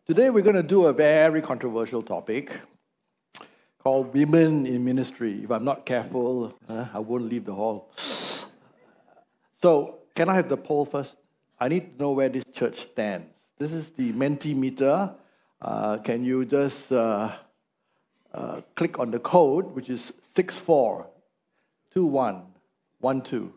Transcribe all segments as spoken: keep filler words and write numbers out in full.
Today we're going to do a very controversial topic called Women in Ministry. If I'm not careful, uh, I won't leave the hall. So, can I have the poll first? I need to know where this church stands. This is the Mentimeter. Uh, can you just uh, uh, click on the code, which is six four two one one two.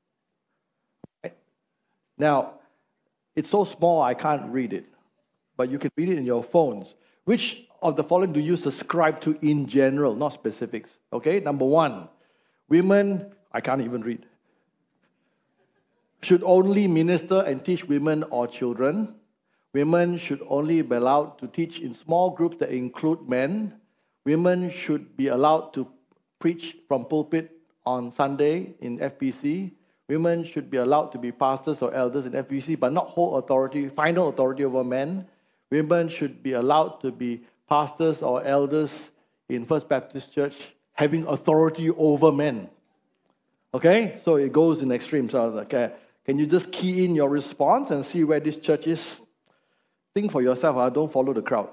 Now, it's so small I can't read it, but you can read it in your phones. Which of the following do you subscribe to in general, not specifics? Okay, number one, women, I can't even read, should only minister and teach women or children. Women should only be allowed to teach in small groups that include men. Women should be allowed to preach from pulpit on Sunday in F B C. Women should be allowed to be pastors or elders in F B C, but not hold authority, final authority over men. Women should be allowed to be pastors or elders in First Baptist Church, having authority over men. Okay? So it goes in extremes. So okay, can you just key in your response and see where this church is? Think for yourself, huh? Don't follow the crowd.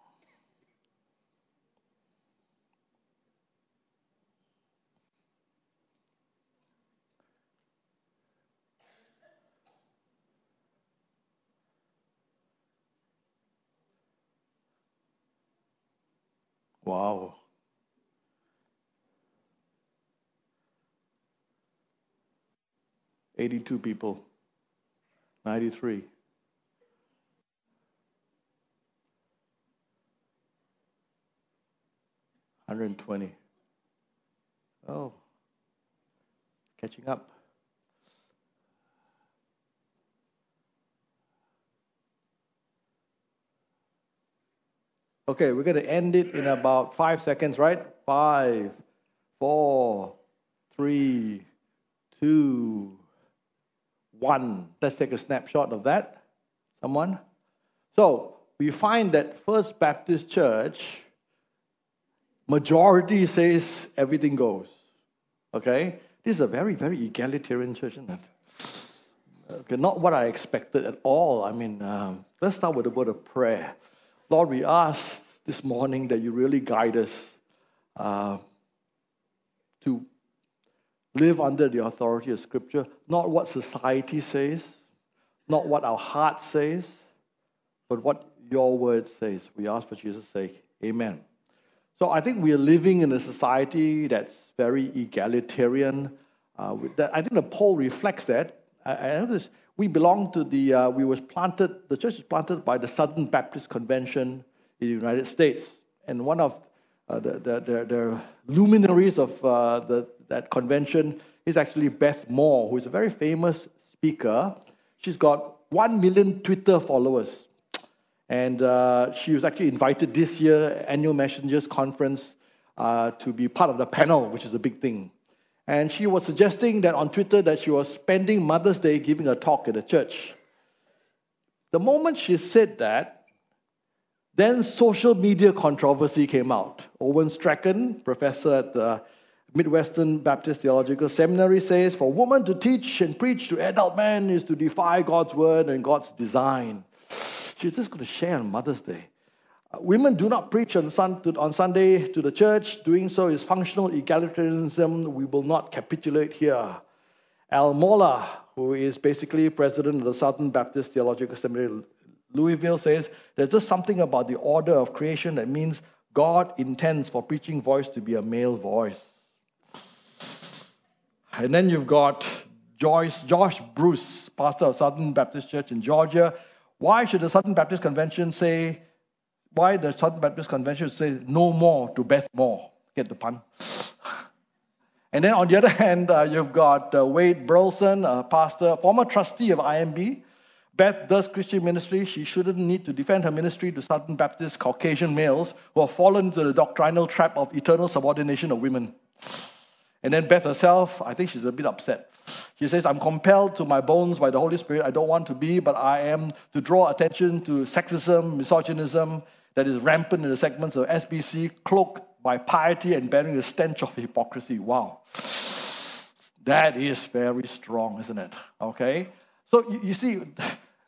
Wow. eighty-two people. ninety-three. one hundred twenty. Oh. Catching up. Okay, we're going to end it in about five seconds, right? Five, four, three, two, one. Let's take a snapshot of that. Someone? So, we find that First Baptist Church, majority says everything goes. Okay? This is a very, very egalitarian church, isn't it? Okay, not what I expected at all. I mean, um, let's start with a word of prayer. Lord, we ask this morning that you really guide us uh, to live under the authority of Scripture, not what society says, not what our heart says, but what your word says. We ask for Jesus' sake. Amen. So I think we are living in a society that's very egalitarian. Uh, with that, I think the poll reflects that. I, I know this. We belong to the, uh, we was planted, the church was planted by the Southern Baptist Convention in the United States. And one of uh, the, the, the, the luminaries of uh, the, that convention is actually Beth Moore, who is a very famous speaker. She's got one million Twitter followers. And uh, she was actually invited this year, Annual Messengers Conference, uh, to be part of the panel, which is a big thing. And she was suggesting that on Twitter that she was spending Mother's Day giving a talk at a church. The moment she said that, then social media controversy came out. Owen Strachan, professor at the Midwestern Baptist Theological Seminary, says, for a woman to teach and preach to adult men is to defy God's word and God's design. She's just going to share on Mother's Day. Women do not preach on, sun, to, on Sunday to the church. Doing so is functional egalitarianism. We will not capitulate here. Al Mohler, who is basically president of the Southern Baptist Theological Seminary, Louisville, says there's just something about the order of creation that means God intends for preaching voice to be a male voice. And then you've got Joyce, Josh Bruce, pastor of Southern Baptist Church in Georgia. Why should the Southern Baptist Convention say Why the Southern Baptist Convention says no more to Beth Moore? Get the pun? And then on the other hand, uh, you've got uh, Wade Burleson, a pastor, former trustee of I M B. Beth does Christian ministry. She shouldn't need to defend her ministry to Southern Baptist Caucasian males who have fallen into the doctrinal trap of eternal subordination of women. And then Beth herself, I think she's a bit upset. She says, I'm compelled to my bones by the Holy Spirit. I don't want to be, but I am to draw attention to sexism, misogynism, that is rampant in the segments of S B C, cloaked by piety and bearing the stench of hypocrisy. Wow. That is very strong, isn't it? Okay? So you, you see,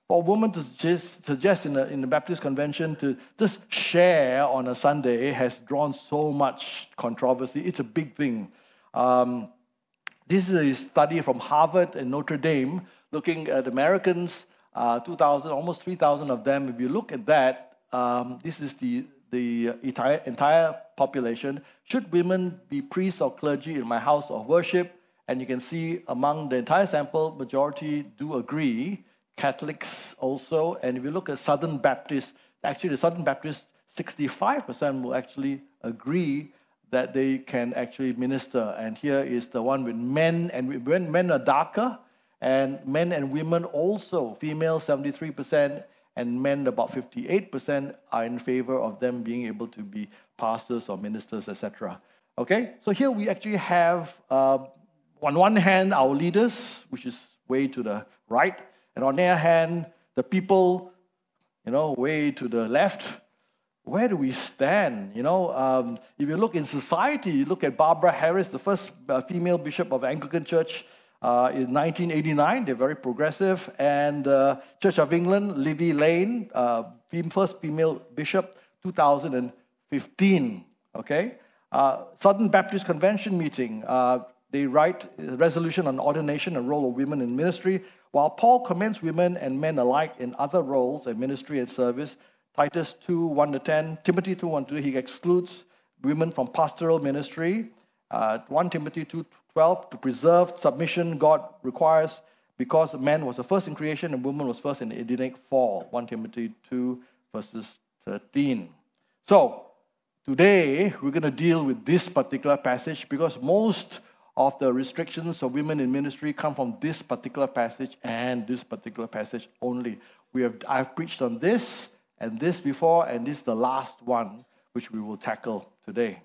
For a woman to just suggest in the, in the Baptist convention to just share on a Sunday has drawn so much controversy. It's a big thing. Um, this is a study from Harvard and Notre Dame looking at Americans, uh, two thousand, almost three thousand of them. If you look at that, um, this is the, the entire, entire population. Should women be priests or clergy in my house of worship? And you can see among the entire sample, majority do agree. Catholics also. And if you look at Southern Baptists, actually the Southern Baptists, sixty-five percent will actually agree that they can actually minister. And here is the one with men, and when men are darker, and men and women also, female seventy-three percent, and men about fifty-eight percent are in favor of them being able to be pastors or ministers, et cetera. Okay, so here we actually have, uh, on one hand, our leaders, which is way to the right, and on the other hand, the people, you know, way to the left. Where do we stand? You know, um, if you look in society, you look at Barbara Harris, the first uh, female bishop of Anglican Church uh, in nineteen eighty-nine. They're very progressive. And uh, Church of England, Livy Lane, uh, first female bishop, two thousand fifteen. Okay, uh, Southern Baptist Convention meeting. Uh, they write a resolution on ordination and role of women in ministry. While Paul commends women and men alike in other roles in ministry and service, Titus two, one to ten, Timothy two, one to two, he excludes women from pastoral ministry. Uh, First Timothy two, twelve, to preserve submission God requires because man was the first in creation and woman was first in the Edenic fall. First Timothy two, verses thirteen. So, today we're going to deal with this particular passage because most of the restrictions of women in ministry come from this particular passage and this particular passage only. We have I've preached on this and this before, and this is the last one which we will tackle today.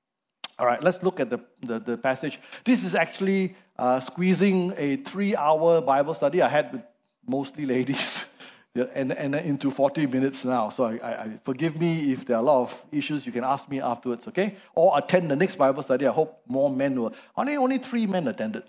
All right, let's look at the, the, the passage. This is actually uh, squeezing a three-hour Bible study I had with mostly ladies and, and into forty minutes now. So I, I, forgive me if there are a lot of issues. You can ask me afterwards, okay? Or attend the next Bible study. I hope more men will. Only, only three men attended.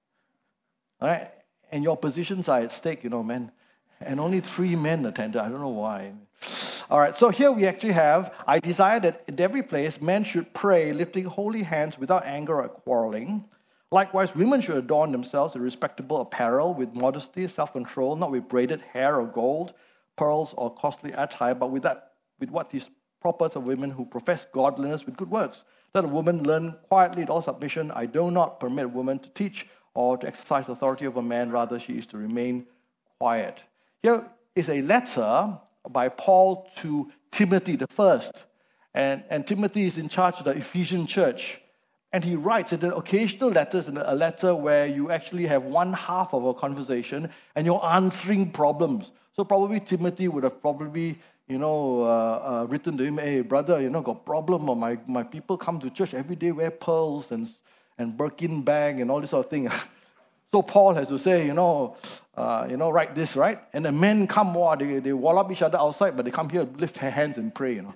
All right? And your positions are at stake, you know, men. And only three men attended. I don't know why. All right, so here we actually have, I desire that in every place men should pray, lifting holy hands without anger or quarreling. Likewise, women should adorn themselves with respectable apparel, with modesty, self-control, not with braided hair or gold, pearls or costly attire, but with that, with what is proper to women who profess godliness with good works. Let a woman learn quietly in all submission. I do not permit a woman to teach or to exercise authority over a man. Rather, she is to remain quiet. Here is a letter by Paul to Timothy the first. And, and Timothy is in charge of the Ephesian church. And he writes in the occasional letters, in a letter where you actually have one half of a conversation and you're answering problems. So probably Timothy would have probably, you know, uh, uh, written to him, hey, brother, you know, got problem, or my, my people come to church every day, wear pearls and, and Birkin bag and all this sort of thing. So Paul has to say, you know, uh, you know, write this, right? And the men come, wow, they, they wall up each other outside, but they come here, lift their hands and pray, you know.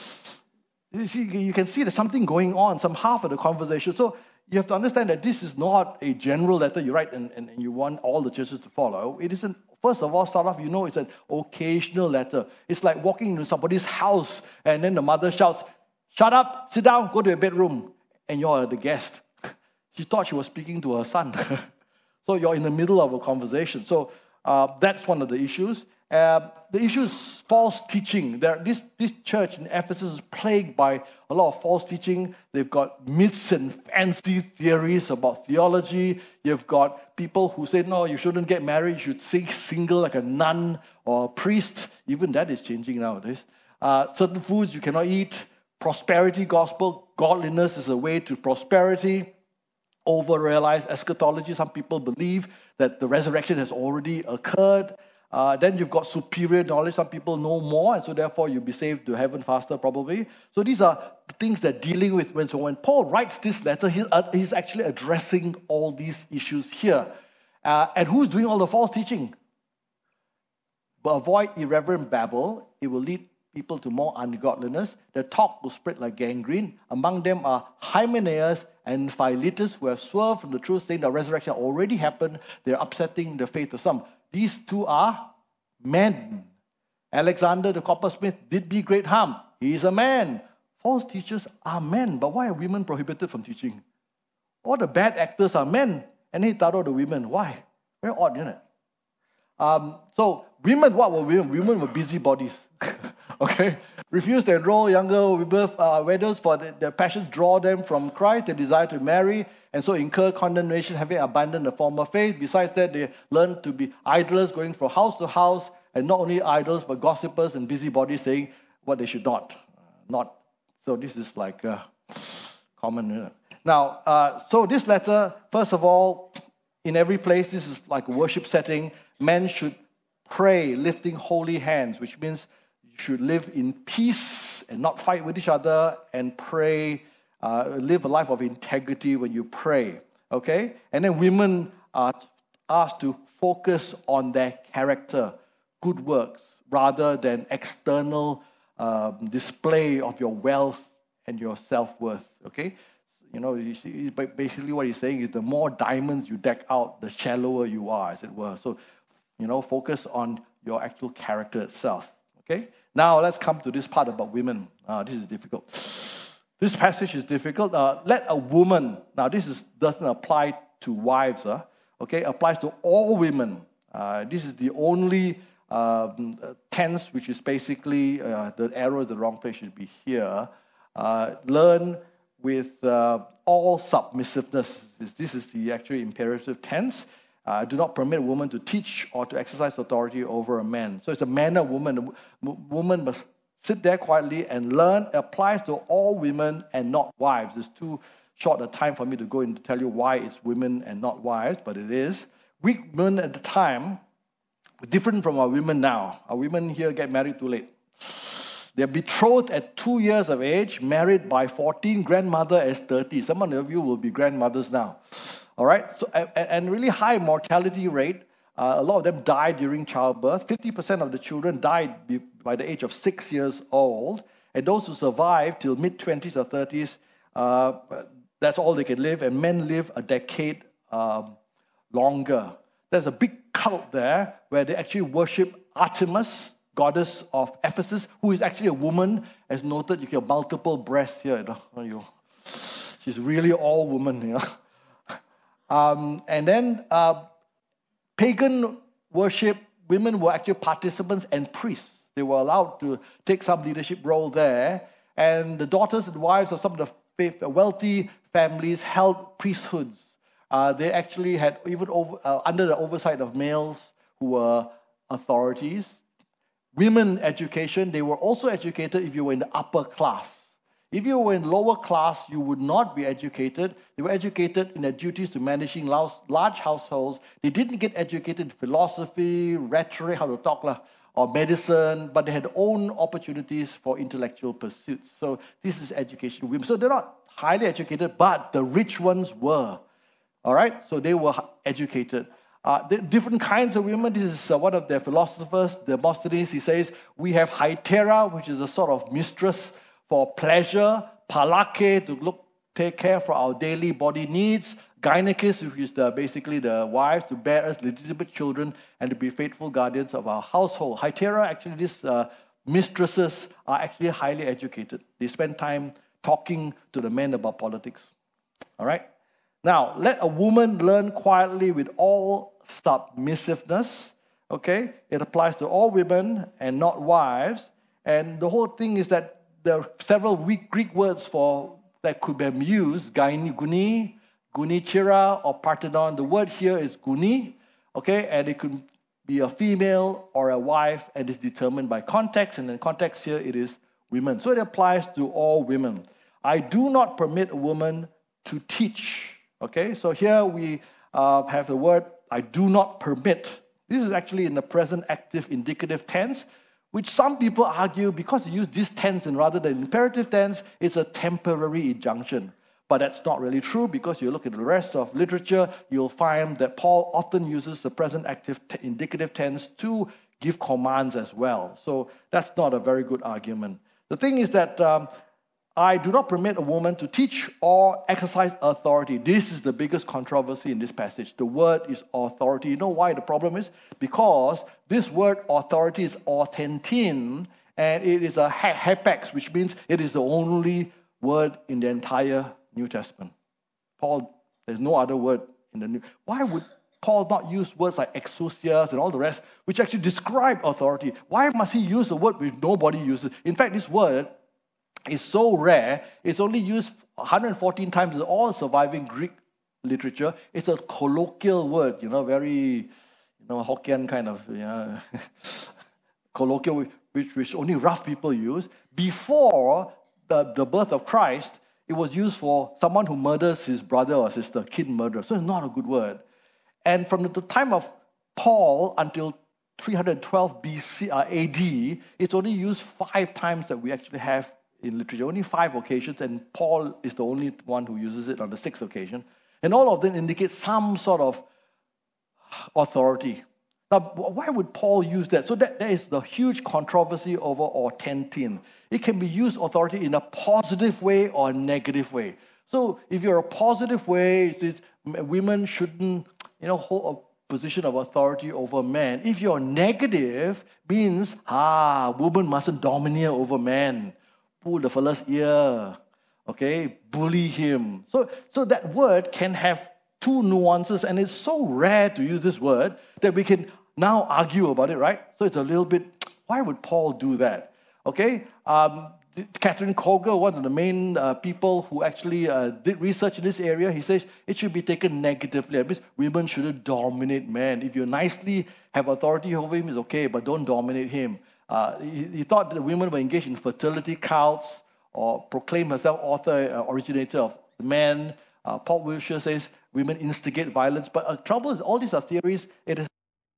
You see, you can see there's something going on, some half of the conversation. So you have to understand that this is not a general letter you write and, and, and you want all the churches to follow. It isn't, first of all, start off, you know, it's an occasional letter. It's like walking into somebody's house and then the mother shouts, shut up, sit down, go to your bedroom, and you're the guest. She thought she was speaking to her son. So you're in the middle of a conversation. So uh, that's one of the issues. Uh, the issue is false teaching. There, this, this church in Ephesus is plagued by a lot of false teaching. They've got myths and fancy theories about theology. You've got people who say, no, you shouldn't get married. You should stay single like a nun or a priest. Even that is changing nowadays. Uh, certain foods you cannot eat. Prosperity gospel. Godliness is a way to prosperity. Over-realized eschatology. Some people believe that the resurrection has already occurred. Uh, then you've got superior knowledge. Some people know more, and so therefore you'll be saved to heaven faster, probably. So these are the things they're dealing with. When, so when Paul writes this letter, he, uh, he's actually addressing all these issues here. Uh, and who's doing all the false teaching? But avoid irreverent babble. It will lead people to more ungodliness. Their talk will spread like gangrene. Among them are Hymenaeus and Philetus, who have swerved from the truth, saying the resurrection already happened. They're upsetting the faith of some. These two are men. Alexander the coppersmith did me great harm. He is a man. False teachers are men. But why are women prohibited from teaching? All the bad actors are men. And he thought of the women. Why? Very odd, isn't it? Um, so, women, what were women? Women were busybodies. Okay? Refused to enroll younger uh, widows for the, their passions draw them from Christ. They desire to marry and so incur condemnation having abandoned the former faith. Besides that, they learn to be idlers, going from house to house, and not only idlers, but gossipers and busybodies saying what they should not. Not. So this is like uh, common. You know. Now, uh, so this letter, first of all, in every place, this is like a worship setting. Men should pray, lifting holy hands, which means you should live in peace and not fight with each other and pray, uh, live a life of integrity when you pray, okay? And then women are asked to focus on their character, good works, rather than external um, display of your wealth and your self-worth, okay? You know, you see, basically what he's saying is the more diamonds you deck out, the shallower you are, as it were. So, you know, focus on your actual character itself, okay? Now, let's come to this part about women. Uh, this is difficult. This passage is difficult. Uh, let a woman, now this is, doesn't apply to wives, uh, okay? Applies to all women. Uh, this is the only um, tense which is basically, uh, the arrow is the wrong place, should be here. Uh, learn with uh, all submissiveness. This, this is the actually imperative tense. Uh, do not permit a woman to teach or to exercise authority over a man. So it's a man or woman. A woman must sit there quietly and learn. It applies to all women and not wives. It's too short a time for me to go in to tell you why it's women and not wives, but it is. We women at the time were different from our women now. Our women here get married too late. They're betrothed at two years of age, married by fourteen, grandmother as thirty. Some of you will be grandmothers now. All right? So, and, and really high mortality rate. Uh, a lot of them died during childbirth. fifty percent of the children died by the age of six years old. And those who survived till mid-twenties or thirties, uh, that's all they can live. And men live a decade um, longer. There's a big cult there where they actually worship Artemis, goddess of Ephesus, who is actually a woman. As noted, you get multiple breasts here. You know. She's really all woman. You know. Um, and then uh, pagan worship, women were actually participants and priests. They were allowed to take some leadership role there. And the daughters and wives of some of the wealthy families held priesthoods. Uh, they actually had, even over, uh, under the oversight of males who were authorities. Women education, they were also educated if you were in the upper class. If you were in lower class, you would not be educated. They were educated in their duties to managing large households. They didn't get educated in philosophy, rhetoric, how to talk, or medicine, but they had own opportunities for intellectual pursuits. So this is education women. So they're not highly educated, but the rich ones were. All right? So they were educated. Uh, the different kinds of women. This is uh, one of their philosophers, Demosthenes. He says, we have Hytera, which is a sort of mistress for pleasure, Palake, to look, take care for our daily body needs, Gynekis, which is the, basically the wives, to bear us legitimate children and to be faithful guardians of our household. Hytera, actually, these uh, mistresses are actually highly educated. They spend time talking to the men about politics. All right? Now, let a woman learn quietly with all submissiveness. Okay? It applies to all women and not wives. And the whole thing is that there are several Greek words for that could be used, guni, gunichira, or parthenon. The word here is guni, okay, and it could be a female or a wife, and is determined by context, and in context here it is women. So it applies to all women. I do not permit a woman to teach, okay? So here we uh, have the word, I do not permit. This is actually in the present active indicative tense, which some people argue, because you use this tense and rather than imperative tense, it's a temporary injunction. But that's not really true, because you look at the rest of literature, you'll find that Paul often uses the present active t- indicative tense to give commands as well. So that's not a very good argument. The thing is that um, I do not permit a woman to teach or exercise authority. This is the biggest controversy in this passage. The word is authority. You know why the problem is? Because this word authority is autentin, and it is a hapax, which means it is the only word in the entire New Testament. Paul, there's no other word in the New. Why would Paul not use words like exousias and all the rest, which actually describe authority? Why must he use a word which nobody uses? In fact, this word is so rare, it's only used one hundred fourteen times in all surviving Greek literature. It's a colloquial word, you know, very, you know, Hokkien kind of, yeah, colloquial, which, which only rough people use. Before the, the birth of Christ, it was used for someone who murders his brother or sister, kin murder. So it's not a good word. And from the time of Paul until three hundred twelve B C, uh, A D, it's only used five times that we actually have in literature, only five occasions, and Paul is the only one who uses it on the sixth occasion. And all of them indicate some sort of authority. Now, why would Paul use that? So that there is the huge controversy over autentin. It can be used authority in a positive way or a negative way. So if you're a positive way, it's, women shouldn't, you know, hold a position of authority over men. If you're negative, means, ah, woman mustn't domineer over men. Pull the fella's ear, okay, bully him. So, so that word can have two nuances, and it's so rare to use this word that we can now argue about it, right? So it's a little bit, why would Paul do that? Okay, um, Catherine Koger, one of the main uh, people who actually uh, did research in this area, he says it should be taken negatively. It means women shouldn't dominate men. If you nicely have authority over him, it's okay, but don't dominate him. Uh, he, he thought that women were engaged in fertility cults or proclaim herself author, uh, originator of the man. Uh, Paul Wilshire says women instigate violence. But the uh, trouble is, all these are theories. It is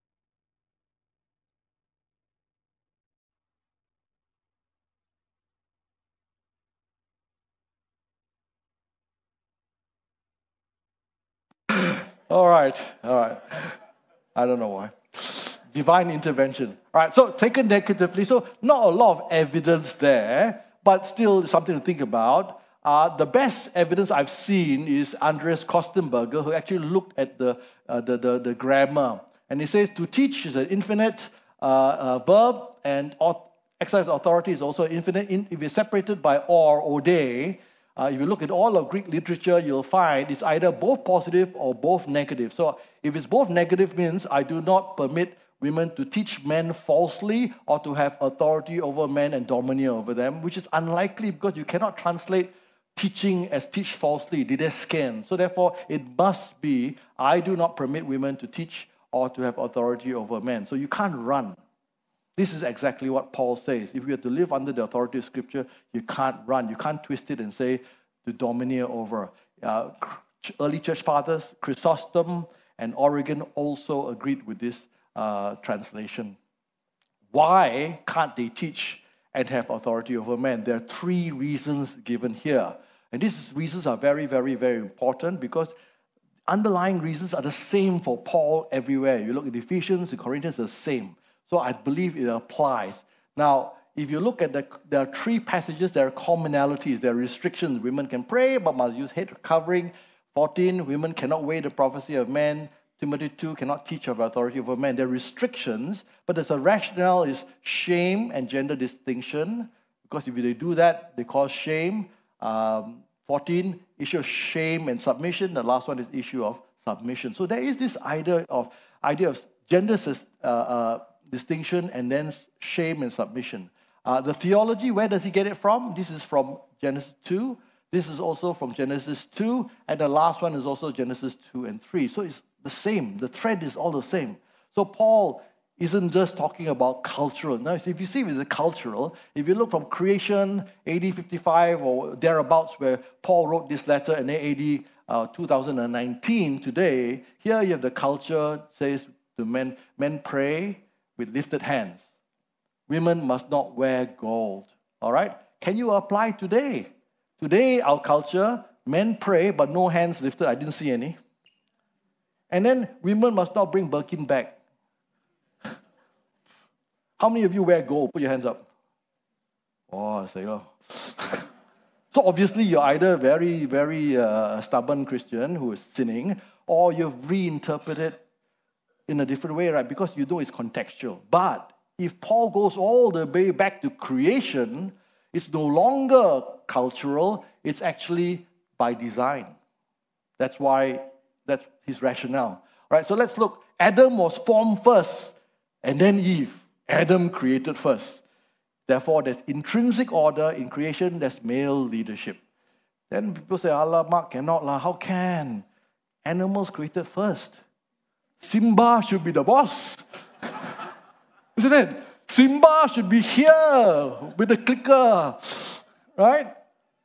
all right, all right. I don't know why. Divine intervention. All right, so taken negatively, so not a lot of evidence there, but still something to think about. Uh, the best evidence I've seen is Andreas Kostenberger, who actually looked at the, uh, the, the, the grammar. And he says to teach is an infinite uh, uh, verb, and exercise authority is also infinite. In, if it's separated by or, or de, uh, if you look at all of Greek literature, you'll find it's either both positive or both negative. So if it's both negative, means I do not permit women to teach men falsely or to have authority over men and domineer over them, which is unlikely because you cannot translate teaching as teach falsely, didasken. So therefore, it must be, I do not permit women to teach or to have authority over men. So you can't run. This is exactly what Paul says. If you are to live under the authority of Scripture, you can't run. You can't twist it and say to domineer over. Uh, early church fathers, Chrysostom and Origen, also agreed with this uh, translation. Why can't they teach and have authority over men? There are three reasons given here. And these reasons are very, very, very important because underlying reasons are the same for Paul everywhere. You look at Ephesians, the Corinthians, the same. So I believe it applies. Now, if you look at the, there are three passages, there are commonalities, there are restrictions. Women can pray, but must use head covering. fourteen, women cannot weigh the prophecy of men. Timothy two, cannot teach of authority over men. There are restrictions, but there's a rationale is shame and gender distinction. Because if they do that, they cause shame. Um, fourteen, issue of shame and submission. The last one is issue of submission. So there is this idea of idea of gender uh, uh, distinction and then shame and submission. Uh, the theology, where does he get it from? This is from Genesis two. This is also from Genesis two. And the last one is also Genesis two and three. So it's the same. The thread is all the same. So Paul isn't just talking about cultural. Now, if you see it as a cultural, if you look from creation, A D fifty-five or thereabouts, where Paul wrote this letter, and then A D uh, two thousand nineteen today, here you have the culture, says to men, men pray with lifted hands. Women must not wear gold. All right? Can you apply today? Today, our culture, men pray, but no hands lifted. I didn't see any. And then women must not bring Birkin bag. How many of you wear gold? Put your hands up. Oh, I say, oh. So obviously you're either very, very uh, stubborn Christian who is sinning, or you've reinterpreted in a different way, right? Because you know it's contextual. But if Paul goes all the way back to creation, it's no longer cultural, it's actually by design. That's why, that's his rationale. All right, so let's look. Adam was formed first, and then Eve. Adam created first. Therefore, there's intrinsic order in creation, there's male leadership. Then people say, Allah, Mark, cannot lah. How can? Animals created first. Simba should be the boss. Isn't it? Simba should be here with the clicker. Right?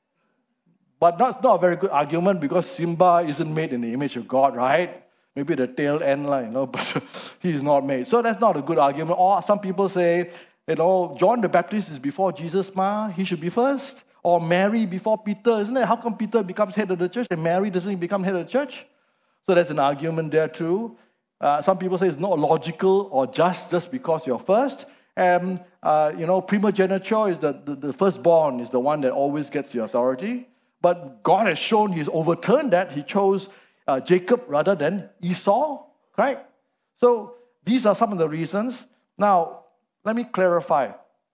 But that's not a very good argument because Simba isn't made in the image of God, right? Maybe the tail end, like, you know, but he's not made. So that's not a good argument. Or some people say, you know, John the Baptist is before Jesus, ma. He should be first. Or Mary before Peter, isn't it? How come Peter becomes head of the church and Mary doesn't become head of the church? So there's an argument there too. Uh, some people say it's not logical or just just because you're first. And, uh, you know, primogeniture is the, the, the firstborn is the one that always gets the authority. But God has shown He's overturned that. He chose uh, Jacob rather than Esau, right? So these are some of the reasons. Now, let me clarify.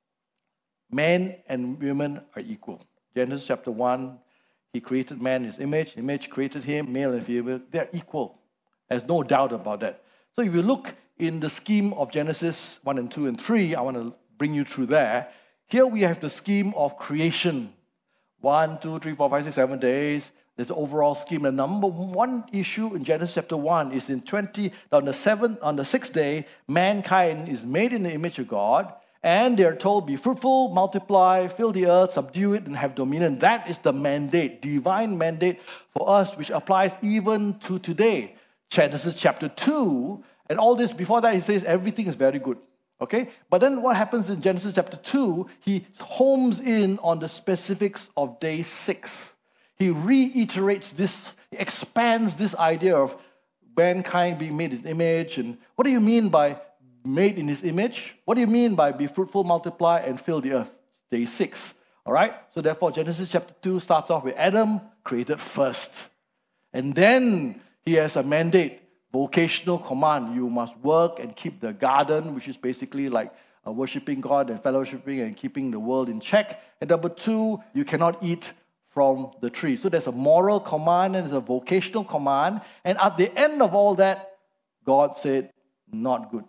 Men and women are equal. Genesis chapter one, He created man in His image. Image created him, male and female. They're equal. There's no doubt about that. So if you look in the scheme of Genesis one and two and three, I want to bring you through there. Here we have the scheme of creation. One, two, three, four, five, six, seven days. There's the overall scheme. The number one issue in Genesis chapter one is in twenty, on the seventh, on the sixth day, mankind is made in the image of God, and they're told, be fruitful, multiply, fill the earth, subdue it, and have dominion. That is the mandate, divine mandate for us, which applies even to today. Genesis chapter two, and all this, before that, he says everything is very good. Okay? But then what happens in Genesis chapter two, he homes in on the specifics of day six. He reiterates this, he expands this idea of mankind being made in his image. And what do you mean by made in his image? What do you mean by be fruitful, multiply, and fill the earth? Day six. All right? So therefore, Genesis chapter two starts off with Adam created first. And then he has a mandate, vocational command. You must work and keep the garden, which is basically like uh, worshiping God and fellowshipping and keeping the world in check. And number two, you cannot eat from the tree. So there's a moral command and there's a vocational command. And at the end of all that, God said, not good.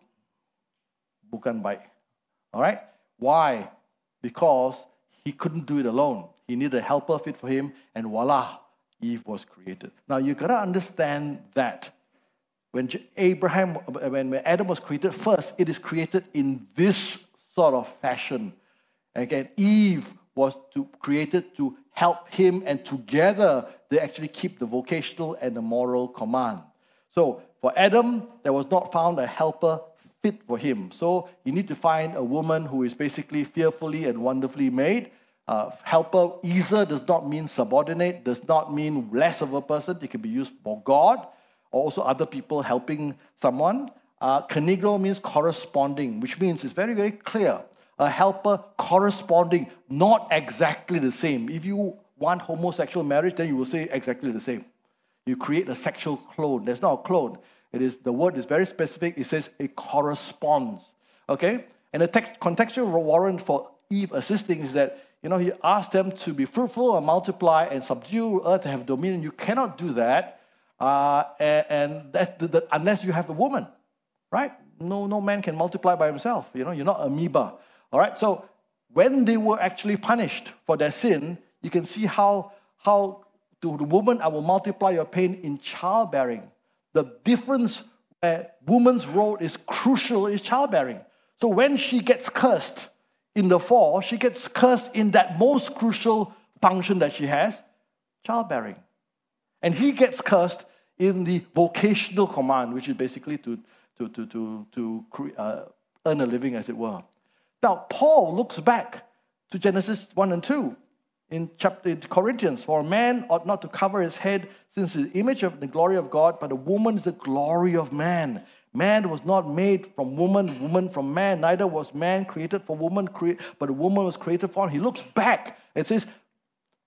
Bukan baik. All right? Why? Because he couldn't do it alone. He needed a helper fit for him, and voila, Eve was created. Now you gotta understand that when Abraham, when Adam was created first, it is created in this sort of fashion. Again, Eve was to, created to help him, and together they actually keep the vocational and the moral command. So for Adam, there was not found a helper fit for him. So you need to find a woman who is basically fearfully and wonderfully made. Uh, helper, Ezer, does not mean subordinate, does not mean less of a person. It can be used for God, or also other people helping someone. Uh, Kenigro means corresponding, which means it's very, very clear. A helper corresponding, not exactly the same. If you want homosexual marriage, then you will say exactly the same. You create a sexual clone. There's not a clone. It is, the word is very specific. It says it corresponds. Okay? And the text, contextual warrant for Eve assisting is that, you know, he asked them to be fruitful and multiply and subdue earth and have dominion. You cannot do that uh, and, and that's the, the, unless you have a woman, right? No, no man can multiply by himself. You know, you're not amoeba. All right, so when they were actually punished for their sin, you can see how, how to the woman, I will multiply your pain in childbearing. The difference where woman's role is crucial is childbearing. So when she gets cursed in the fall, she gets cursed in that most crucial function that she has, childbearing. And he gets cursed in the vocational command, which is basically to, to, to, to, to uh, earn a living, as it were. Now, Paul looks back to Genesis one and two in chapter in Corinthians. For a man ought not to cover his head, since the image of the glory of God, but a woman is the glory of man. Man was not made from woman, woman from man. Neither was man created for woman, but a woman was created for him. He looks back and says,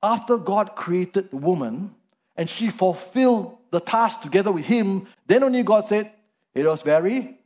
after God created the woman and she fulfilled the task together with him, then only God said, it was very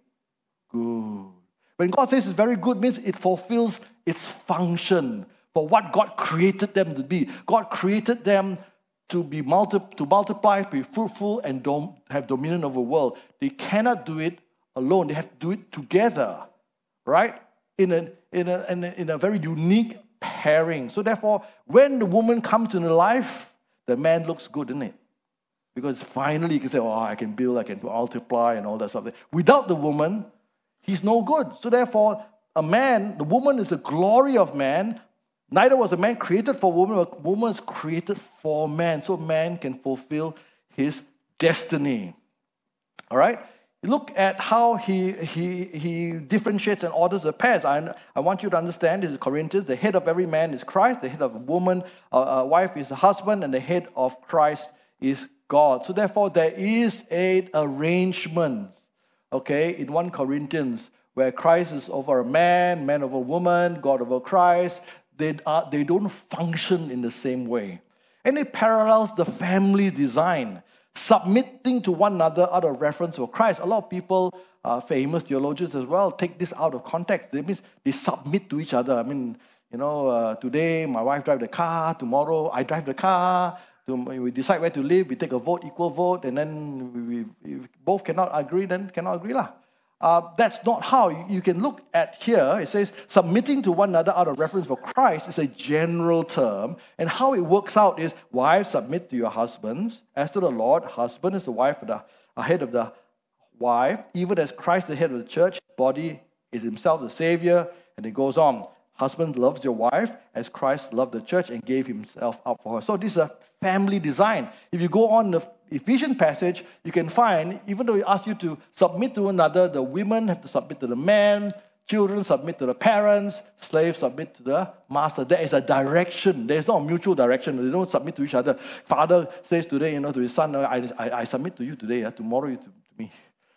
good. When God says it's very good, means it fulfills its function for what God created them to be. God created them to be multi- to multiply, be fruitful, and dom- have dominion over the world. They cannot do it alone. They have to do it together, right? In a, in a, in a, in a very unique pairing. So therefore, when the woman comes into life, the man looks good, isn't it? Because finally you can say, oh, I can build, I can multiply, and all that stuff. Without the woman, he's no good. So therefore, a man, the woman is the glory of man. Neither was a man created for woman, but woman is created for man, so man can fulfill his destiny. All right? Look at how he he he differentiates and orders the pairs. I, I want you to understand, this is Corinthians, the head of every man is Christ, the head of a woman, a, a wife is the husband, and the head of Christ is God. So therefore, there is an arrangement, okay, in First Corinthians, where Christ is over a man, man over a woman, God over Christ. They, are, they don't function in the same way. And it parallels the family design, submitting to one another out of reference to Christ. A lot of people, uh, famous theologians as well, take this out of context. That means they submit to each other. I mean, you know, uh, today my wife drives the car, tomorrow I drive the car. We decide where to live, we take a vote, equal vote, and then we, we, if both cannot agree, then cannot agree lah. Uh, that's not how. You, you can look at here, it says, submitting to one another out of reference for Christ is a general term. And how it works out is, wives, submit to your husbands. As to the Lord, husband is the wife of the uh, head of the wife. Even as Christ, the head of the church, body is himself the Savior. And it goes on. Husband loves your wife as Christ loved the church and gave himself up for her. So this is a family design. If you go on the Ephesians passage, you can find, even though he asks you to submit to another, the women have to submit to the man, children submit to the parents, slaves submit to the master. There is a direction. There is not a mutual direction. They don't submit to each other. Father says today, you know, to his son, I, I, I submit to you today, uh, tomorrow you to, to me.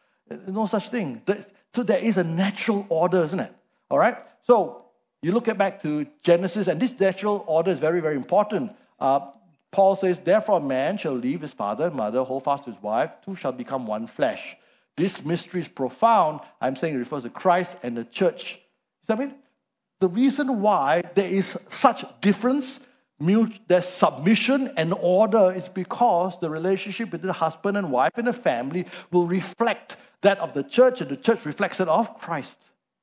No such thing. So there is a natural order, isn't it? All right? So you look at back to Genesis, and this natural order is very, very important. Uh, Paul says, therefore a man shall leave his father and mother, hold fast to his wife, two shall become one flesh. This mystery is profound. I'm saying it refers to Christ and the church. You know what I mean? The reason why there is such difference, there's submission and order, is because the relationship between the husband and wife and the family will reflect that of the church, and the church reflects that of Christ.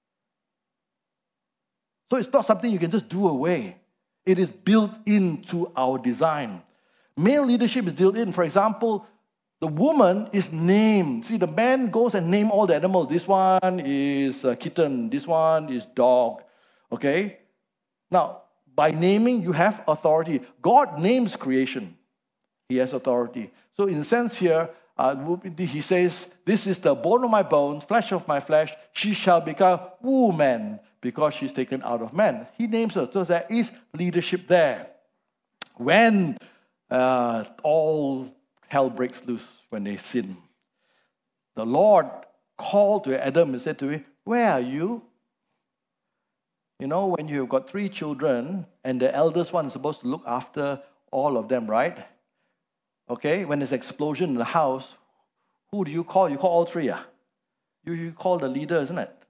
So it's not something you can just do away. It is built into our design. Male leadership is built in. For example, the woman is named. See, the man goes and name all the animals. This one is a kitten. This one is dog. Okay? Now, by naming, you have authority. God names creation. He has authority. So in a sense here, uh, he says, this is the bone of my bones, flesh of my flesh. She shall become woman, because she's taken out of man. He names her. So there is leadership there. When uh, all hell breaks loose, when they sin, the Lord called to Adam and said to him, where are you? You know, when you've got three children, and the eldest one is supposed to look after all of them, right? Okay, when there's an explosion in the house, who do you call? You call all three, ah? You, you call the leader, isn't it?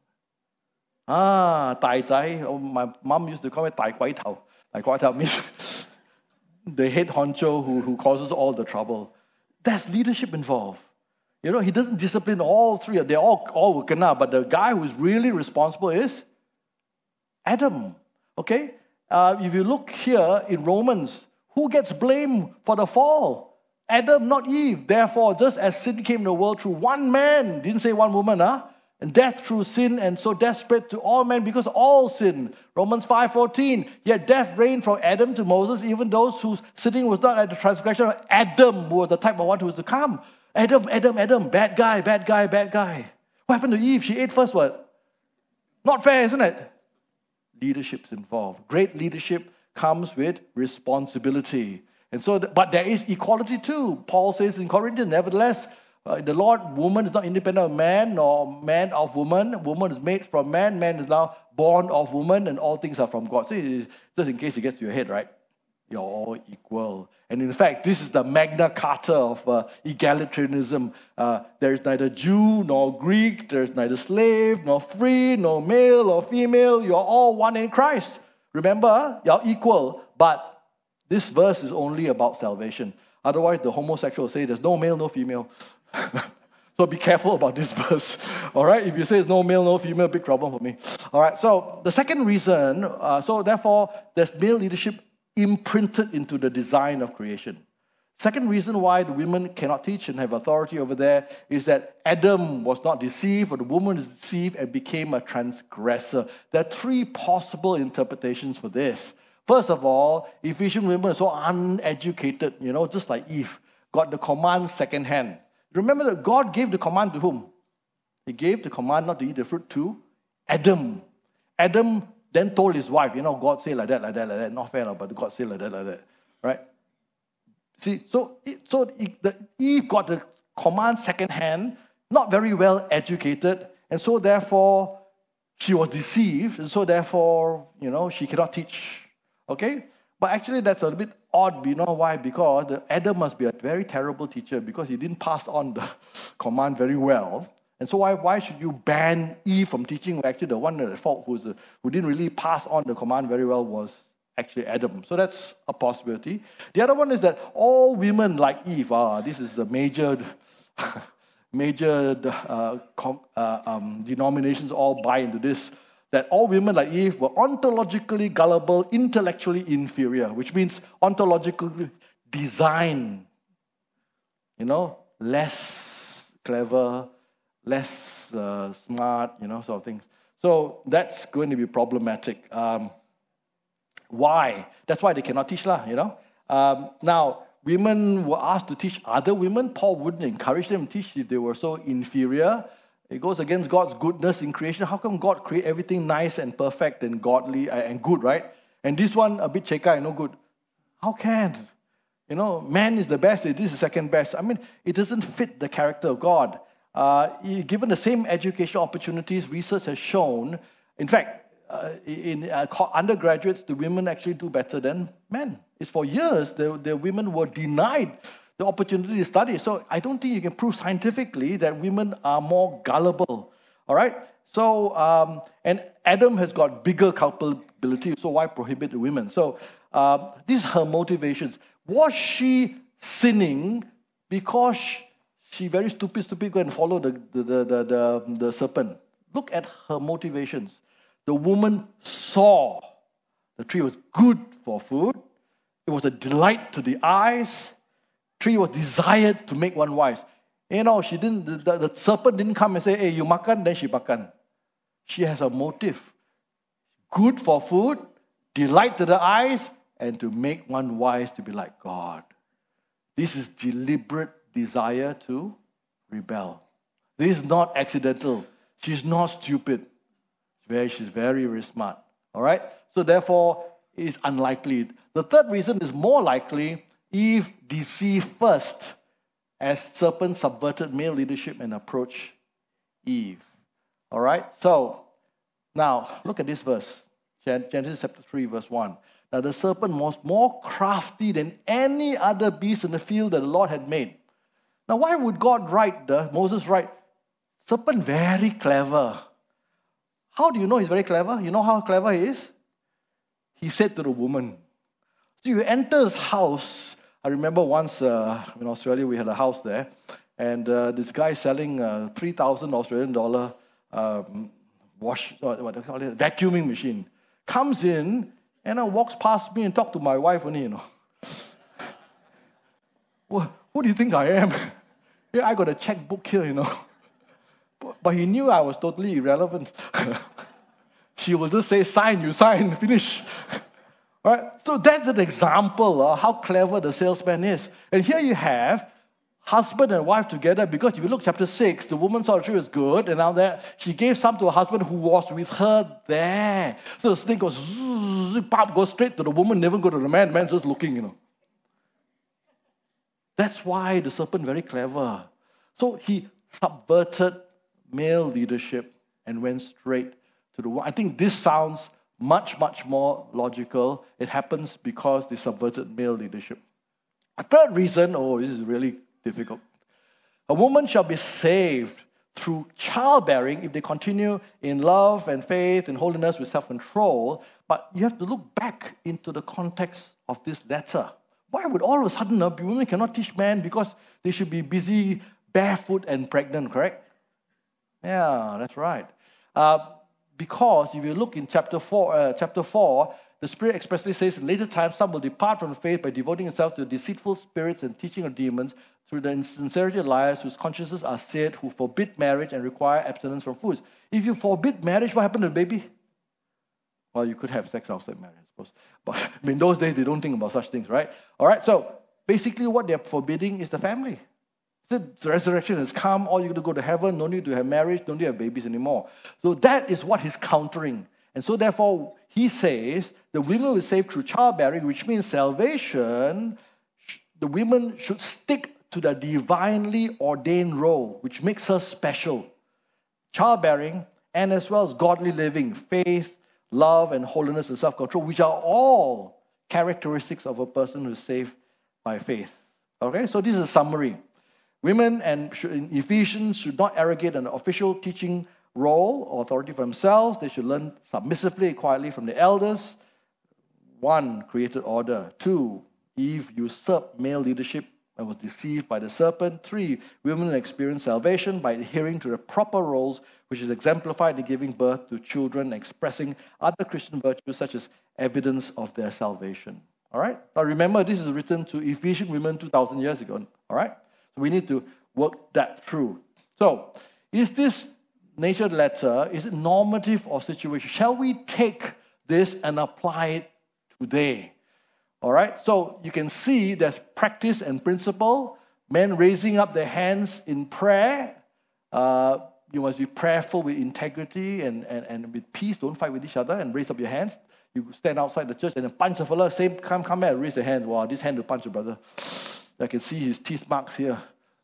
Ah, 大仔. Oh, my mom used to call it 大鬼頭. 大鬼頭 means the head honcho who, who causes all the trouble. There's leadership involved. You know, he doesn't discipline all three. They all all kena, but the guy who is really responsible is Adam. Okay? Uh, if you look here in Romans, who gets blamed for the fall? Adam, not Eve. Therefore, just as sin came in the world through one man, didn't say one woman, huh? And death through sin, and so death spread to all men because all sin. Romans five fourteen. Yet death reigned from Adam to Moses, even those whose sitting was not at the transgression of Adam, who was the type of one who was to come. Adam, Adam, Adam, bad guy, bad guy, bad guy. What happened to Eve? She ate first what? Not fair, isn't it? Leadership's involved. Great leadership comes with responsibility. And so, but there is equality too. Paul says in Corinthians, nevertheless, Uh, the Lord, woman is not independent of man, nor man of woman. Woman is made from man. Man is now born of woman, and all things are from God. So, just in case it gets to your head, right? You're all equal. And in fact, this is the Magna Carta of uh, egalitarianism. Uh, there is neither Jew nor Greek. There is neither slave nor free, nor male or female. You're all one in Christ. Remember, you're equal. But this verse is only about salvation. Otherwise, the homosexual will say there's no male, no female. So be careful about this verse. All right? If you say there's no male, no female, big problem for me. All right? So the second reason, uh, so therefore, there's male leadership imprinted into the design of creation. Second reason why the women cannot teach and have authority over there is that Adam was not deceived, or the woman was deceived and became a transgressor. There are three possible interpretations for this. First of all, Ephesian women are so uneducated, you know, just like Eve, got the command secondhand. Remember that God gave the command to whom? He gave the command not to eat the fruit to Adam. Adam then told his wife, you know, God said like that, like that, like that. Not fair, but God said like that, like that. Right? See, so, so the, Eve got the command secondhand, not very well educated, and so therefore she was deceived, and so therefore, you know, she cannot teach. Okay? But actually that's a little bit odd. You know why? Because the Adam must be a very terrible teacher because he didn't pass on the command very well. And so why, why should you ban Eve from teaching? Actually, the one at fault who's a, who didn't really pass on the command very well was actually Adam. So that's a possibility. The other one is that all women like Eve, ah, this is a major, major uh, com, uh, um, denominations all buy into this, that all women like Eve were ontologically gullible, intellectually inferior, which means ontologically designed, you know, less clever, less uh, smart, you know, sort of things. So that's going to be problematic. Um, why? That's why they cannot teach, lah, you know. Um, now, women were asked to teach other women. Paul wouldn't encourage them to teach if they were so inferior. It goes against God's goodness in creation. How come God create everything nice and perfect and godly and good, right? And this one a bit cheka, no good. How can? You know, man is the best, this is second best. I mean, it doesn't fit the character of God. Uh, given the same educational opportunities, research has shown, in fact, uh, in uh, undergraduates, the women actually do better than men. It's for years, the, the women were denied the opportunity to study. So I don't think you can prove scientifically that women are more gullible. All right? So, um, and Adam has got bigger culpability, so why prohibit the women? So, uh, these are her motivations. Was she sinning because she very stupid, stupid, go and follow the, the, the, the, the, the serpent? Look at her motivations. The woman saw the tree was good for food. It was a delight to the eyes. Tree was desired to make one wise. You know, she didn't. The, the, the serpent didn't come and say, "Hey, you makan," then she makan. She has a motive: good for food, delight to the eyes, and to make one wise to be like God. This is deliberate desire to rebel. This is not accidental. She's not stupid. Very, she's very, very smart. All right. So therefore, it's unlikely. The third reason is more likely. Eve deceived first as serpent subverted male leadership and approached Eve. All right? So, now, look at this verse. Genesis chapter three, verse one. Now, the serpent was more crafty than any other beast in the field that the Lord had made. Now, why would God write, the Moses write, serpent very clever? How do you know he's very clever? You know how clever he is? He said to the woman, so you enter his house. I remember once uh, in Australia, we had a house there, and uh, this guy selling uh, three thousand Australian dollar um, wash, what, what they call it, vacuuming machine, comes in and uh, walks past me and talks to my wife only, you know. Well, who do you think I am? Yeah, I got a checkbook here, you know. But, but he knew I was totally irrelevant. She will just say, sign, you sign, finish. All right? So that's an example of how clever the salesman is. And here you have husband and wife together, because if you look chapter six, the woman saw the tree was good, and now that she gave some to her husband who was with her there. So the snake goes, zzz, pop, goes straight to the woman, never go to the man. The man's just looking, you know. That's why the serpent very clever. So he subverted male leadership and went straight to the woman. I think this sounds much, much more logical. It happens because they subverted male leadership. A third reason, oh, this is really difficult. A woman shall be saved through childbearing if they continue in love and faith and holiness with self-control. But you have to look back into the context of this letter. Why would all of a sudden uh, women cannot teach men because they should be busy, barefoot and pregnant, correct? Yeah, that's right. Uh, because if you look in chapter four, uh, chapter four, the Spirit expressly says, in later times, some will depart from the faith by devoting themselves to deceitful spirits and teaching of demons, through the insincerity of liars whose consciences are seared, who forbid marriage and require abstinence from foods. If you forbid marriage, what happened to the baby? Well, you could have sex outside marriage, I suppose. But I mean, in those days, they don't think about such things, right? All right, so basically what they're forbidding is the family. The resurrection has come, all you got to go to heaven, no need to have marriage, no need to have babies anymore. So that is what he's countering. And so therefore, he says, the women will be saved through childbearing, which means salvation, the women should stick to the divinely ordained role, which makes her special. Childbearing, and as well as godly living, faith, love, and holiness and self-control, which are all characteristics of a person who is saved by faith. Okay, so this is a summary. Women and in Ephesians should not arrogate an official teaching role or authority for themselves. They should learn submissively, quietly from the elders. One, created order. Two, Eve usurped male leadership and was deceived by the serpent. Three, women experience salvation by adhering to the proper roles, which is exemplified in giving birth to children, expressing other Christian virtues such as evidence of their salvation. All right? Now remember, this is written to Ephesian women two thousand years ago. All right? So we need to work that through. So, is this nature letter, is it normative or situation? Shall we take this and apply it today? All right, so you can see there's practice and principle. Men raising up their hands in prayer. Uh, you must be prayerful with integrity and, and, and with peace. Don't fight with each other and raise up your hands. You stand outside the church and then punch a fella. Same, come, come here, raise your hand. Wow, this hand will punch your brother. I can see his teeth marks here.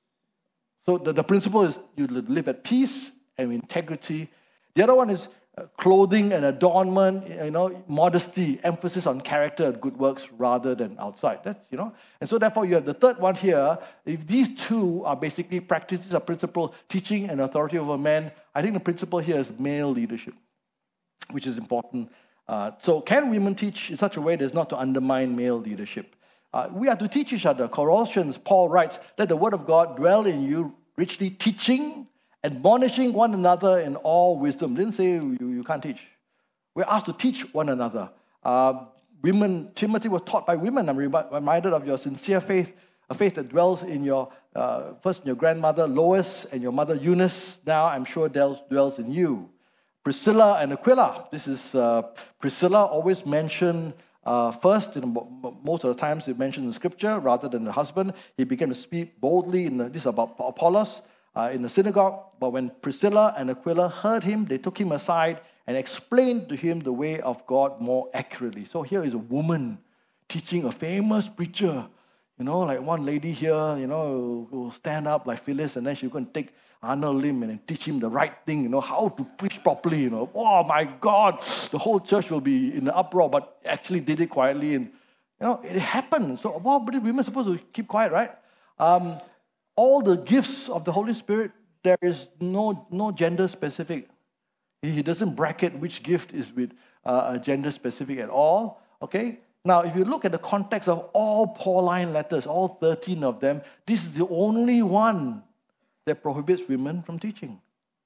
So the, the principle is you live at peace and with integrity. The other one is Uh, clothing and adornment, you know, modesty, emphasis on character and good works rather than outside. That's, you know. And so therefore you have the third one here. If these two are basically practices of principle, teaching and authority over men, I think the principle here is male leadership, which is important. Uh, so can women teach in such a way as not to undermine male leadership? Uh, we are to teach each other. Colossians, Paul writes, let the word of God dwell in you, richly teaching, admonishing one another in all wisdom. Didn't say you, you can't teach. We're asked to teach one another. Uh, women, Timothy was taught by women. I'm reminded of your sincere faith, a faith that dwells in your, uh, first in your grandmother Lois and your mother Eunice. Now I'm sure dwells, dwells in you. Priscilla and Aquila. This is uh, Priscilla always mentioned uh, first. In, most of the times it mentioned in Scripture rather than the husband. He began to speak boldly. In the, this is about Apollos. Uh, in the synagogue, but when Priscilla and Aquila heard him, they took him aside and explained to him the way of God more accurately. So here is a woman teaching a famous preacher, you know, like one lady here, you know, who will stand up like Phyllis, and then she's going to take Arnold Lim and teach him the right thing, you know, how to preach properly, you know. Oh my God, the whole church will be in an uproar, but actually did it quietly, and you know, it happened. So, well, but women are supposed to keep quiet, right? Um, All the gifts of the Holy Spirit, there is no, no gender specific. He doesn't bracket which gift is with uh, gender specific at all. Okay? Now, if you look at the context of all Pauline letters, all thirteen of them, this is the only one that prohibits women from teaching.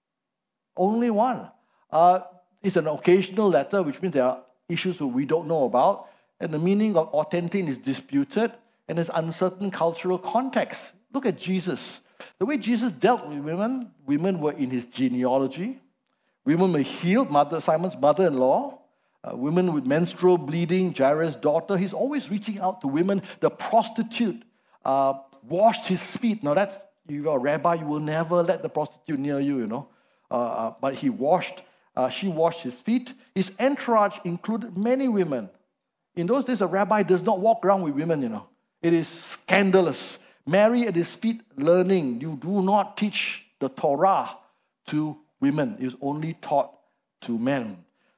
Only one. Uh, it's an occasional letter, which means there are issues that we don't know about, and the meaning of authentic is disputed, and there's uncertain cultural context. Look at Jesus. The way Jesus dealt with women, women were in his genealogy. Women were healed, mother, Simon's mother-in-law. Uh, women with menstrual bleeding, Jairus' daughter. He's always reaching out to women. The prostitute uh, washed his feet. Now that's, you're a rabbi, you will never let the prostitute near you, you know. Uh, uh, but he washed, uh, she washed his feet. His entourage included many women. In those days, a rabbi does not walk around with women, you know. It is scandalous. Mary at his feet learning. You do not teach the Torah to women. It is only taught to men.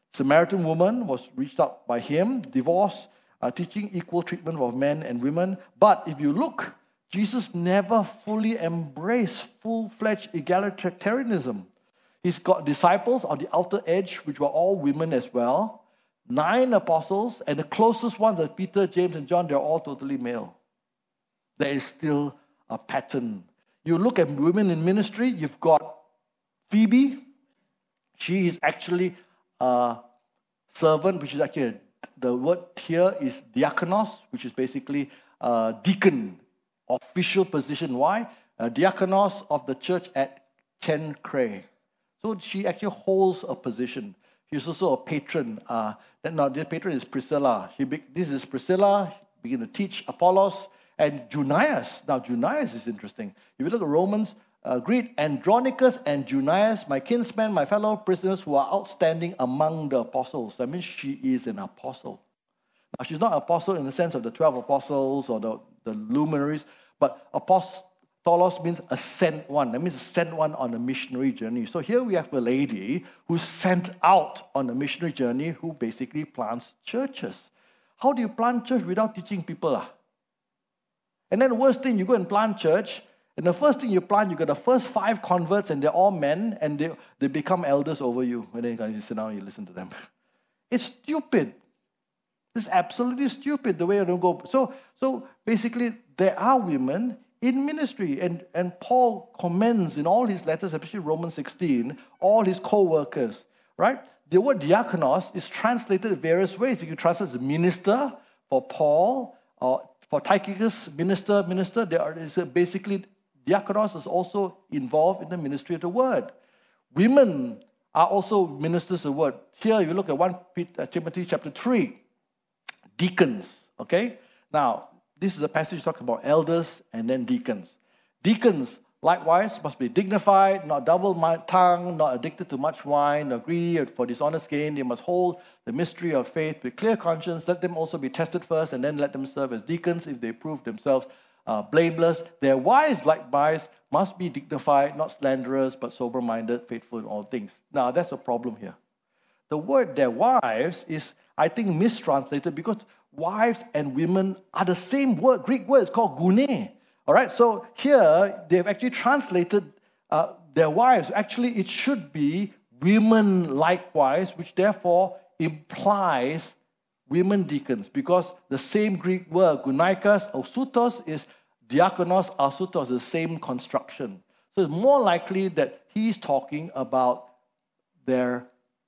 Samaritan woman was reached out by him. Divorce, uh, teaching equal treatment of men and women. But if you look, Jesus never fully embraced full-fledged egalitarianism. He's got disciples on the outer edge, which were all women as well. Nine apostles, and the closest ones are Peter, James, and John. They're all totally male. There is still a pattern. You look at women in ministry, you've got Phoebe. She is actually a servant, which is actually, the word here is diakonos, which is basically a deacon, official position. Why? A diakonos of the church at Cenchreae. So she actually holds a position. She's also a patron. Uh, now, the patron is Priscilla. She be, this is Priscilla, began to teach Apollos, and Junias. Now, Junias is interesting. If you look at Romans, uh, greet Andronicus and Junias, my kinsmen, my fellow prisoners who are outstanding among the apostles. That means she is an apostle. Now, she's not an apostle in the sense of the twelve apostles or the, the luminaries, but apostolos means a sent one. That means a sent one on a missionary journey. So here we have a lady who's sent out on a missionary journey who basically plants churches. How do you plant church without teaching people? Ah? And then the worst thing, you go and plant church, and the first thing you plant, you get the first five converts, and they're all men, and they, they become elders over you. And then you sit down and you listen to them. It's stupid. It's absolutely stupid the way I don't go. So, so basically, there are women in ministry, and, and Paul commends in all his letters, especially Romans sixteen, all his co-workers, right? The word diakonos is translated various ways. You can translate as minister for Paul, or for Tychicus, minister, minister. There are is basically, diakonos is also involved in the ministry of the word. Women are also ministers of the word. Here, if you look at First Timothy chapter three, deacons, okay? Now, this is a passage talking about elders and then deacons. Deacons, likewise, must be dignified, not double-tongued, not addicted to much wine, not greedy for dishonest gain. They must hold the mystery of faith with clear conscience. Let them also be tested first, and then let them serve as deacons if they prove themselves uh, blameless. Their wives, likewise, must be dignified, not slanderers, but sober-minded, faithful in all things. Now, that's a problem here. The word their wives is, I think, mistranslated because wives and women are the same word. Greek word is called gune. All right, so here they've actually translated uh, their wives. Actually, it should be women likewise, which therefore implies women deacons, because the same Greek word, gunaikos, osutos, is diakonos, asutos, the same construction. So it's more likely that he's talking about their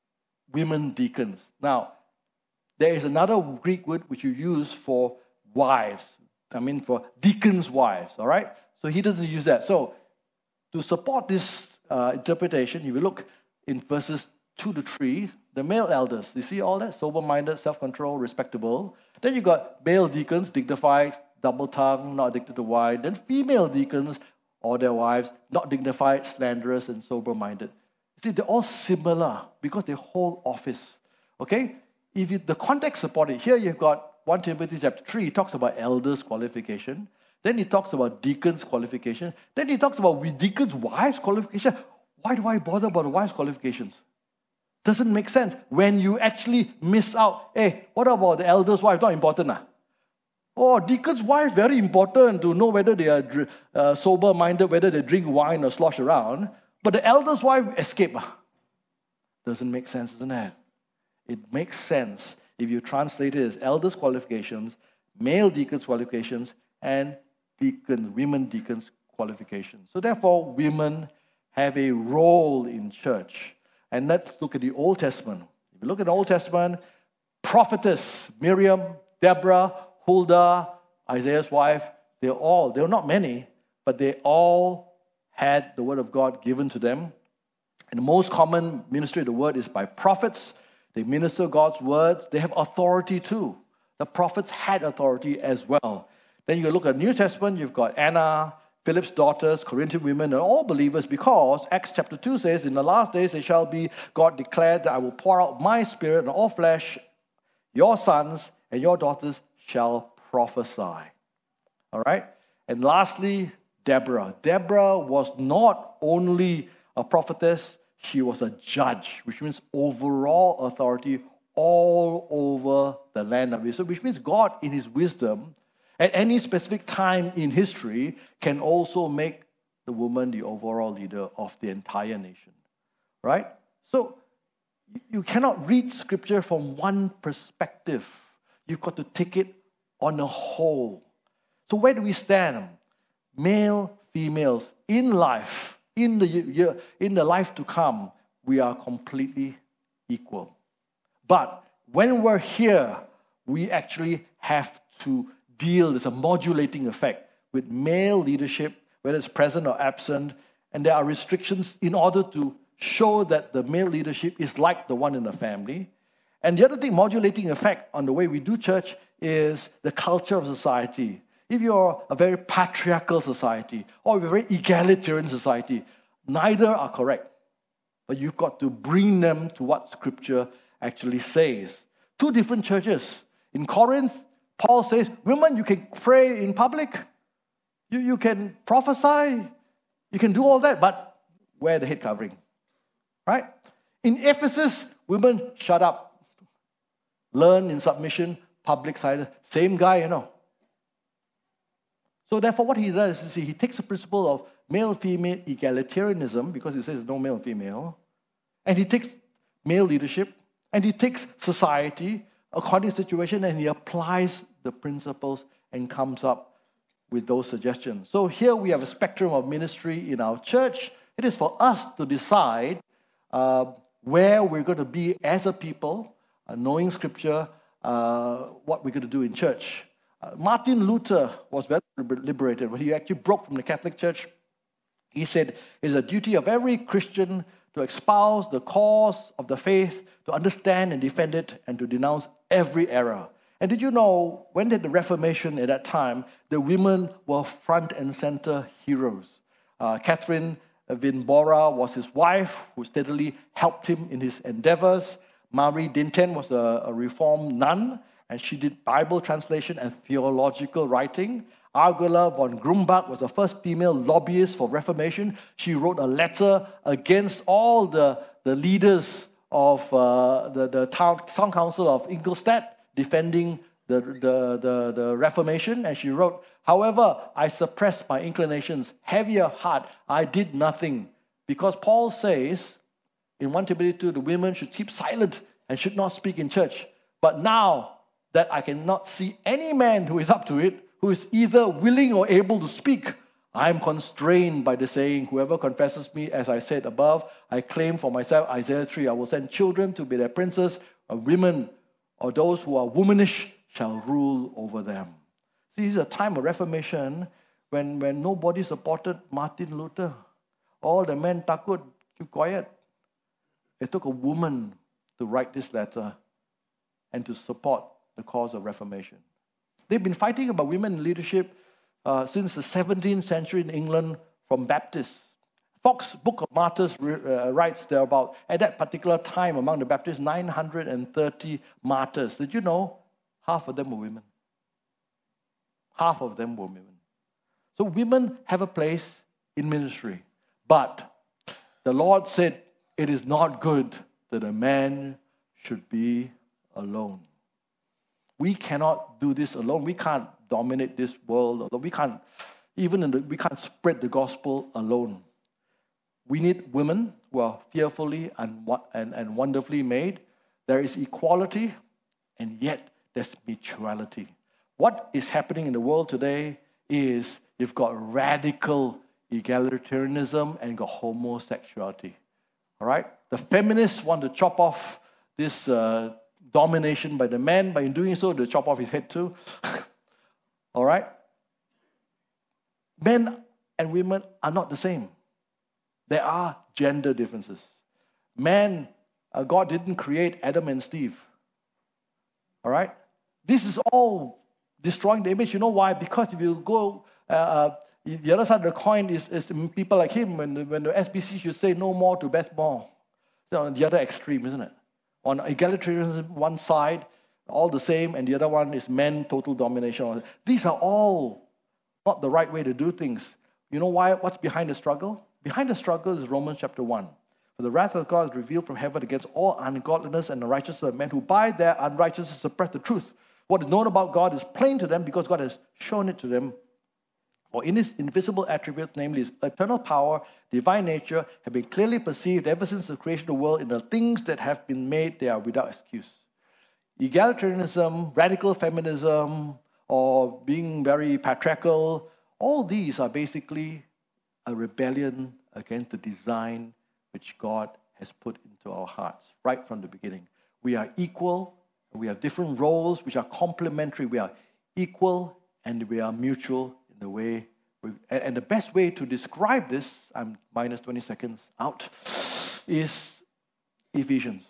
women deacons. Now, there is another Greek word which you use for wives. I mean, for deacons' wives, all right? So he doesn't use that. So to support this uh, interpretation, if you look in verses two to three, the male elders, you see all that? Sober-minded, self-control, respectable. Then you got male deacons, dignified, double-tongued, not addicted to wine. Then female deacons or their wives, not dignified, slanderous, and sober-minded. See, they're all similar because they hold office, okay? If you, the context support it, here you've got First Timothy chapter three, he talks about elders' qualification. Then he talks about deacons' qualification. Then he talks about deacons' wives' qualification. Why do I bother about the wives' qualifications? Doesn't make sense. When you actually miss out, hey, what about the elders' wife? Not important, ah? Oh, deacon's wife, very important to know whether they are uh, sober-minded, whether they drink wine or slosh around. But the elders' wife, escape. Ah? Doesn't make sense, doesn't it? It makes sense if you translate it as elders' qualifications, male deacons' qualifications, and deacons, women deacons' qualifications. So therefore, women have a role in church. And let's look at the Old Testament. If you look at the Old Testament, prophetess, Miriam, Deborah, Huldah, Isaiah's wife, they're all, they're not many, but they all had the word of God given to them. And the most common ministry of the word is by prophets. They minister God's words. They have authority too. The prophets had authority as well. Then you look at the New Testament, you've got Anna, Philip's daughters, Corinthian women, and all believers, because Acts chapter two says, in the last days it shall be, God declared, that I will pour out my spirit on all flesh. Your sons and your daughters shall prophesy. All right? And lastly, Deborah. Deborah was not only a prophetess, she was a judge, which means overall authority all over the land of Israel, which means God, in his wisdom, at any specific time in history, can also make the woman the overall leader of the entire nation. Right? So, you cannot read Scripture from one perspective. You've got to take it on a whole. So where do we stand? Male, females, in life, in the year, in the life to come, we are completely equal. But when we're here, we actually have to deal, there's a modulating effect with male leadership, whether it's present or absent, and there are restrictions in order to show that the male leadership is like the one in the family. And the other thing, modulating effect on the way we do church, is the culture of society. If you're a very patriarchal society or a very egalitarian society, neither are correct. But you've got to bring them to what Scripture actually says. Two different churches. In Corinth, Paul says, women, you can pray in public, you, you can prophesy, you can do all that, but wear the head covering. Right? In Ephesus, women, shut up. Learn in submission, public silence. Same guy, you know. So therefore, what he does is he takes the principle of male-female egalitarianism, because he says no male and female, and he takes male leadership, and he takes society according to the situation, and he applies the principles and comes up with those suggestions. So here we have a spectrum of ministry in our church. It is for us to decide uh, where we're going to be as a people, uh, knowing Scripture, uh, what we're going to do in church. Uh, Martin Luther was very liberated when he actually broke from the Catholic Church. He said, it is a duty of every Christian to espouse the cause of the faith, to understand and defend it, and to denounce every error. And did you know, when did the Reformation at that time, the women were front and center heroes. Uh, Catherine Vinbora was his wife, who steadily helped him in his endeavors. Marie Dinten was a, a reformed nun, and she did Bible translation and theological writing. Argula von Grumbach was the first female lobbyist for Reformation. She wrote a letter against all the, the leaders of uh, the, the town, town council of Ingolstadt, defending the, the, the, the Reformation. And she wrote, however, I suppressed my inclinations, heavy of heart, I did nothing. Because Paul says in First Timothy two, the women should keep silent and should not speak in church. But now that I cannot see any man who is up to it, who is either willing or able to speak, I am constrained by the saying, whoever confesses me, as I said above, I claim for myself, Isaiah three, I will send children to be their princes, or women, or those who are womanish shall rule over them. See, this is a time of Reformation when, when nobody supported Martin Luther. All the men takut, keep quiet. It took a woman to write this letter and to support the cause of Reformation. They've been fighting about women in leadership uh, since the seventeenth century in England from Baptists. Fox Book of Martyrs uh, writes there about, at that particular time among the Baptists, nine hundred thirty martyrs. Did you know half of them were women? Half of them were women. So women have a place in ministry. But the Lord said, it is not good that a man should be alone. We cannot do this alone. We can't dominate this world. We can't even in the, we can't spread the gospel alone. We need women who are fearfully and, and, and wonderfully made. There is equality, and yet there's mutuality. What is happening in the world today is you've got radical egalitarianism and you've got homosexuality. All right? The feminists want to chop off this uh, domination by the man. By doing so, they chop off his head too. All right? Men and women are not the same. There are gender differences. Man, uh, God didn't create Adam and Steve. All right? This is all destroying the image. You know why? Because if you go, uh, uh, the other side of the coin is, is people like him, when, when the S B C should say no more to Beth Moore. It's on the other extreme, isn't it? On egalitarianism, one side, all the same, and the other one is men, total domination. These are all not the right way to do things. You know why? What's behind the struggle? Behind the struggle is Romans chapter one. For For the wrath of God is revealed from heaven against all ungodliness and unrighteousness of men who by their unrighteousness suppress the truth. What is known about God is plain to them because God has shown it to them. For in his invisible attributes, namely his eternal power, divine nature, have been clearly perceived ever since the creation of the world. In the things that have been made, they are without excuse. Egalitarianism, radical feminism, or being very patriarchal, all these are basically a rebellion against the design which God has put into our hearts right from the beginning. We are equal, we have different roles which are complementary. We are equal and we are mutual in the way. We, and the best way to describe this, I'm minus twenty seconds out, is Ephesians.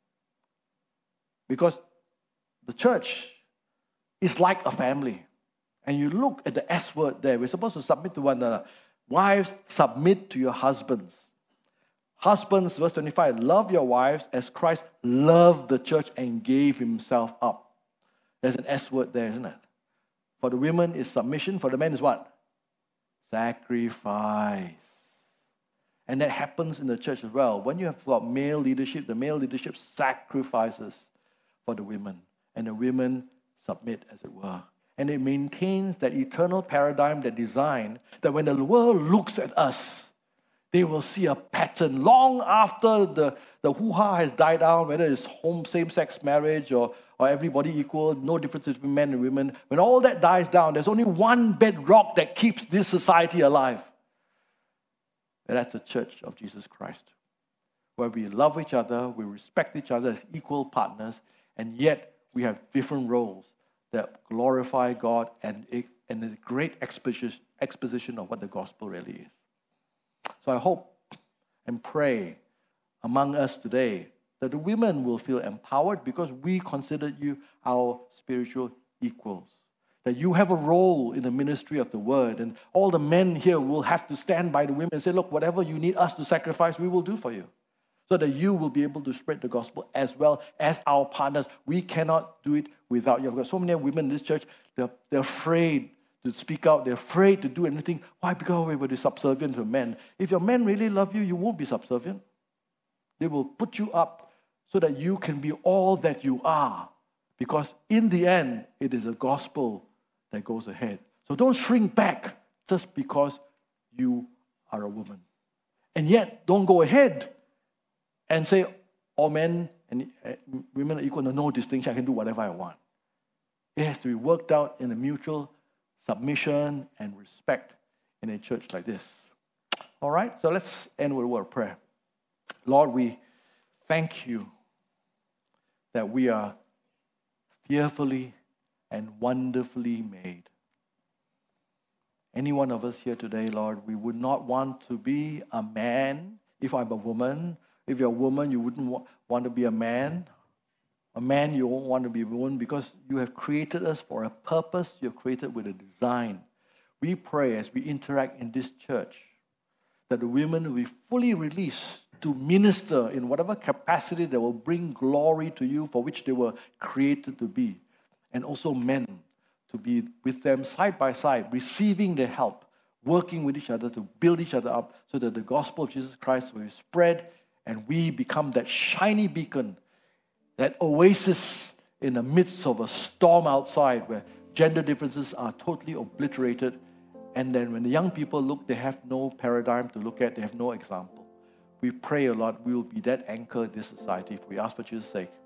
Because the church is like a family. And you look at the S word there. We're supposed to submit to one another. Wives, submit to your husbands. Husbands, verse twenty-five, love your wives as Christ loved the church and gave himself up. There's an S word there, isn't it? For the women is submission. For the men is what? Sacrifice. And that happens in the church as well. When you have got male leadership, the male leadership sacrifices for the women. And the women submit, as it were. And it maintains that eternal paradigm, that design, that when the world looks at us, they will see a pattern long after the, the hoo-ha has died down, whether it's home same-sex marriage or, or everybody equal, no difference between men and women. When all that dies down, there's only one bedrock that keeps this society alive. And that's the Church of Jesus Christ, where we love each other, we respect each other as equal partners, and yet we have different roles that glorify God and, and a great exposition, exposition of what the gospel really is. So I hope and pray among us today that the women will feel empowered because we consider you our spiritual equals. That you have a role in the ministry of the word, and all the men here will have to stand by the women and say, look, whatever you need us to sacrifice, we will do for you. So that you will be able to spread the gospel as well as our partners. We cannot do it without you. I've got so many women in this church, they're, they're afraid to speak out. They're afraid to do anything. Why? Because we were subservient to men. If your men really love you, you won't be subservient. They will put you up so that you can be all that you are. Because in the end, it is a gospel that goes ahead. So don't shrink back just because you are a woman. And yet, don't go ahead and say, all men and women are equal, no, no distinction, I can do whatever I want. It has to be worked out in a mutual submission and respect in a church like this. All right, so let's end with a word of prayer. Lord, we thank you that we are fearfully and wonderfully made. Any one of us here today, Lord, we would not want to be a man. If I'm a woman, if you're a woman, you wouldn't wa- want to be a man. A man, you won't want to be a woman because you have created us for a purpose. You're created with a design. We pray as we interact in this church that the women will be fully released to minister in whatever capacity that will bring glory to you for which they were created to be. And also men to be with them side by side, receiving their help, working with each other to build each other up so that the gospel of Jesus Christ will spread and we become that shiny beacon, that oasis in the midst of a storm outside where gender differences are totally obliterated. And then when the young people look, they have no paradigm to look at, they have no example. We pray a lot, we will be that anchor in this society if we ask for Jesus' sake.